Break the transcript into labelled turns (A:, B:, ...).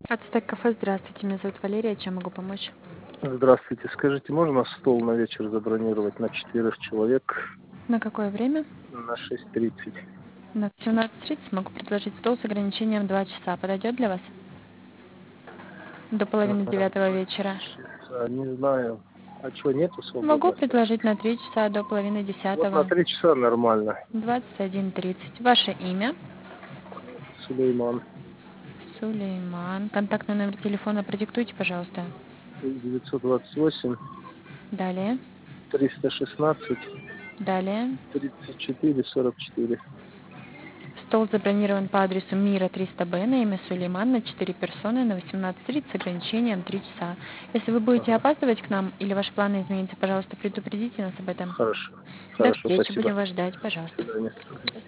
A: Ацтек кафе, здравствуйте, меня зовут Валерия, чем могу помочь?
B: Здравствуйте. Скажите, можно стол на вечер забронировать на 4 человек
A: На какое время?
B: на 6:30?
A: На 17:30 могу предложить стол с ограничением 2 часа. Подойдет для вас? До половины 9 вечера.
B: Часа, не знаю. А что, нету
A: Могу
B: свободности?
A: предложить на 3 часа до половины
B: Вот на
A: 10.
B: 3 часа нормально.
A: 21:30. Ваше имя?
B: Сулейман.
A: Сулейман. Контактный номер телефона продиктуйте, пожалуйста.
B: 928
A: Далее.
B: 316
A: Далее.
B: 34 44.
A: Стол забронирован по адресу Мира 300Б на имя Сулейман на 4 персоны на 18:30 с ограничением 3 часа. Если вы будете
B: Ага.
A: опаздывать к нам или ваши планы изменятся, пожалуйста, предупредите нас об этом.
B: Хорошо.
A: До
B: Хорошо,
A: встречи,
B: спасибо.
A: будем вас ждать,
B: До
A: пожалуйста.
B: свидания.